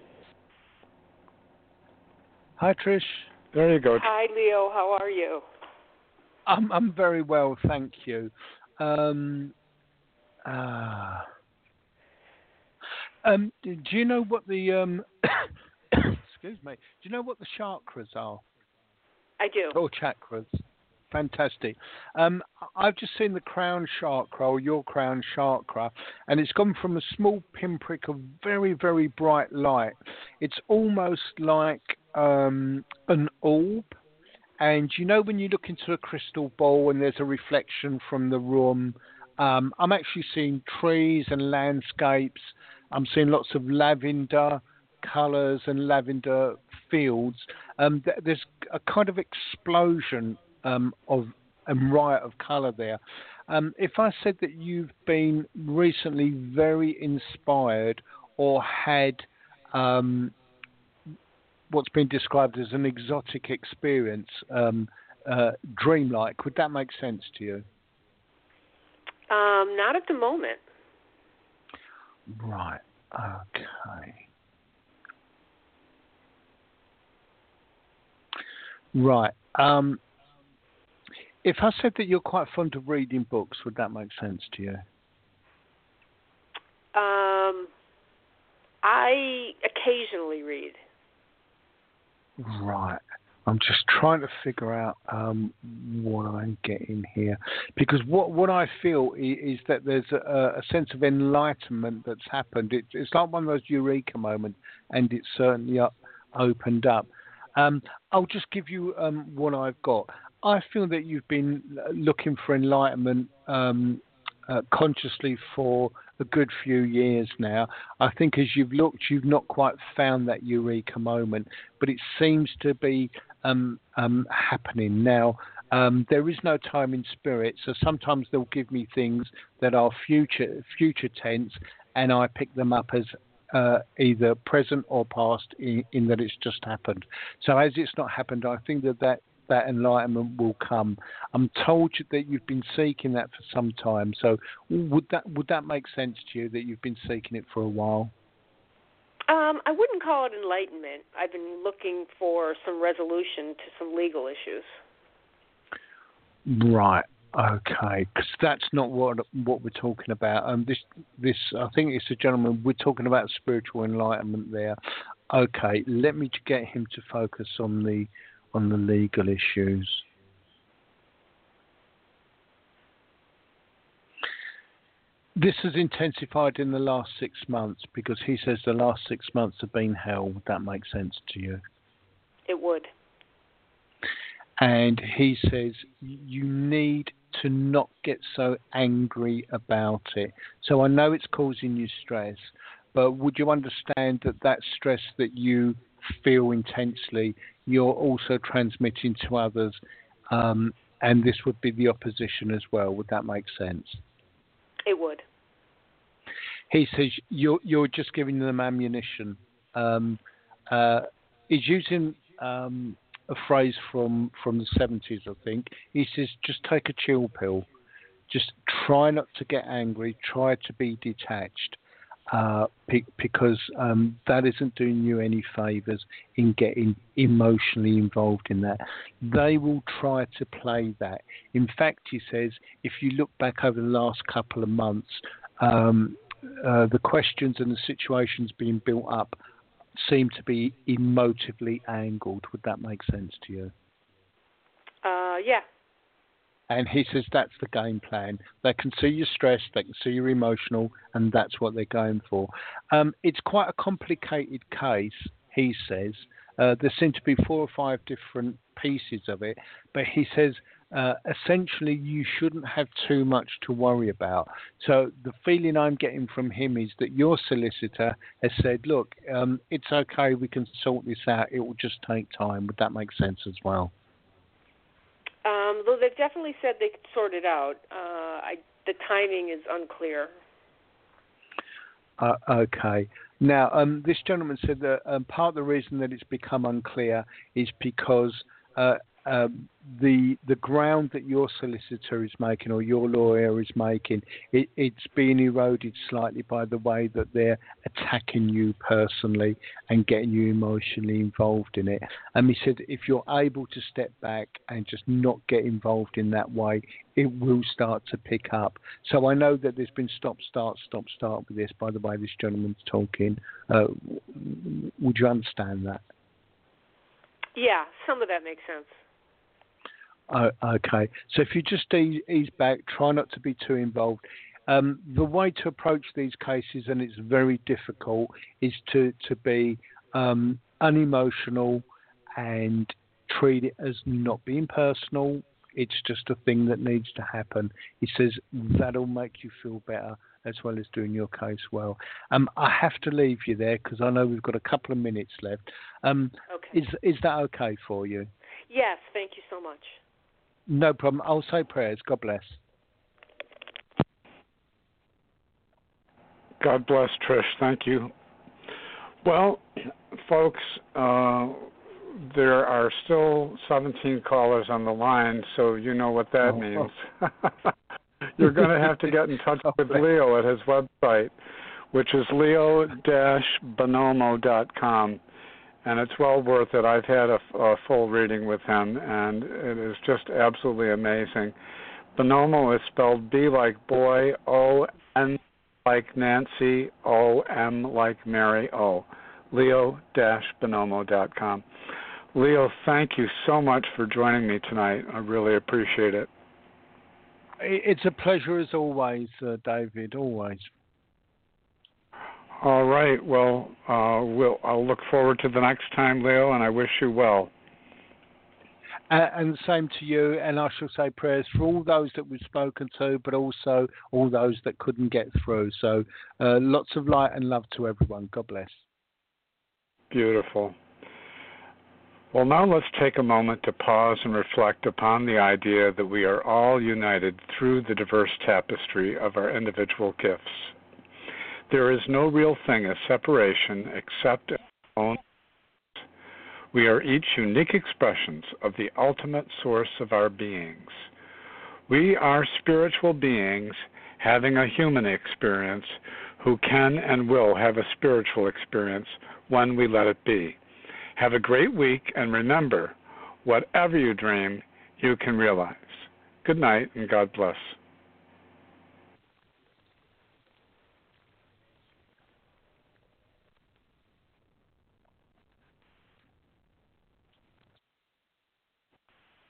Hi, Trish. There you go. Hi, Leo. How are you? I'm I'm very well, thank you. Um, uh, um, do you know what the um, excuse me? Do you know what the chakras are? I do. Or chakras. Fantastic. Um, I've just seen the crown chakra, or your crown chakra, and it's gone from a small pinprick of very, very bright light. It's almost like um, an orb. And you know when you look into a crystal ball and there's a reflection from the room, um, I'm actually seeing trees and landscapes. I'm seeing lots of lavender colours and lavender fields. Um, th- there's a kind of explosion Um, of and riot of colour there. Um, if I said that you've been recently very inspired or had um, what's been described as an exotic experience, um, uh, dreamlike, would that make sense to you? Um, not at the moment. Right. Okay. Right. Um, If I said that you're quite fond of reading books, would that make sense to you? Um, I occasionally read. Right. I'm just trying to figure out um, what I'm getting here. Because what, what I feel is, is that there's a, a sense of enlightenment that's happened. It, it's like one of those eureka moments, and it's certainly up, opened up. Um, I'll just give you um, what I've got. I feel that you've been looking for enlightenment um, uh, consciously for a good few years now. I think as you've looked, you've not quite found that eureka moment, but it seems to be um, um, happening. Now, um, there is no time in spirit, so sometimes they'll give me things that are future future tense, and I pick them up as uh, either present or past in, in that it's just happened. So as it's not happened, I think that that, that enlightenment will come. I'm told that you've been seeking that for some time. So would that would that make sense to you that you've been seeking it for a while? Um, I wouldn't call it enlightenment. I've been looking for some resolution to some legal issues. Right. Okay. Because that's not what what we're talking about. Um, this this I think it's a gentleman. We're talking about spiritual enlightenment there. Okay. Let me get him to focus on the on the legal issues. This has intensified in the last six months because he says the last six months have been hell. Would that make sense to you? It would. And he says you need to not get so angry about it. So I know it's causing you stress, but would you understand that that stress that you feel intensely, you're also transmitting to others, um, and this would be the opposition as well. Would that make sense? It would. He says you're you're just giving them ammunition. Um, uh, he's using um, a phrase from, from the seventies, I think. He says just take a chill pill. Just try not to get angry. Try to be detached. Uh, because um, that isn't doing you any favours in getting emotionally involved in that. They will try to play that. In fact, he says, if you look back over the last couple of months, um, uh, the questions and the situations being built up seem to be emotively angled. Would that make sense to you? Uh, yeah. And he says that's the game plan. They can see you're stressed, they can see you're emotional, and that's what they're going for. Um, it's quite a complicated case, he says. Uh, there seem to be four or five different pieces of it, but he says uh, essentially you shouldn't have too much to worry about. So the feeling I'm getting from him is that your solicitor has said, look, um, it's okay, we can sort this out, it will just take time. Would that make sense as well? Um, though they've definitely said they could sort it out. Uh, I, the timing is unclear. Uh, okay. Now, um, this gentleman said that um, part of the reason that it's become unclear is because uh, um, the the ground that your solicitor is making or your lawyer is making, it, it's being eroded slightly by the way that they're attacking you personally and getting you emotionally involved in it. And he said if you're able to step back and just not get involved in that way, it will start to pick up. So I know that there's been stop, start, stop, start with this, by the way this gentleman's talking. Uh, would you understand that? Yeah, some of that makes sense. Oh, okay. So if you just ease, ease back, try not to be too involved. Um, the way to approach these cases, and it's very difficult, is to, to be um, unemotional and treat it as not being personal. It's just a thing that needs to happen. He says that'll make you feel better as well as doing your case well. Um, I have to leave you there because I know we've got a couple of minutes left. Um, okay. Is, is that okay for you? Yes, thank you so much. No problem. I'll say prayers. God bless. God bless, Trish. Thank you. Well, folks, uh, there are still seventeen callers on the line, so you know what that oh, means. Oh. You're going to have to get in touch with Leo at his website, which is leo dash bonomo dot com. And it's well worth it. I've had a, a full reading with him, and it is just absolutely amazing. Bonomo is spelled B like boy, O, N like Nancy, O, M like Mary, O. leo dash bonomo dot com. Leo, thank you so much for joining me tonight. I really appreciate it. It's a pleasure as always, uh, David, always. All right. Well, uh, we'll, I'll look forward to the next time, Leo, and I wish you well. Uh, and the same to you, and I shall say prayers for all those that we've spoken to, but also all those that couldn't get through. So uh, lots of light and love to everyone. God bless. Beautiful. Well, now let's take a moment to pause and reflect upon the idea that we are all united through the diverse tapestry of our individual gifts. There is no real thing as separation except our own. We are each unique expressions of the ultimate source of our beings. We are spiritual beings having a human experience who can and will have a spiritual experience when we let it be. Have a great week, and remember, whatever you dream, you can realize. Good night, and God bless.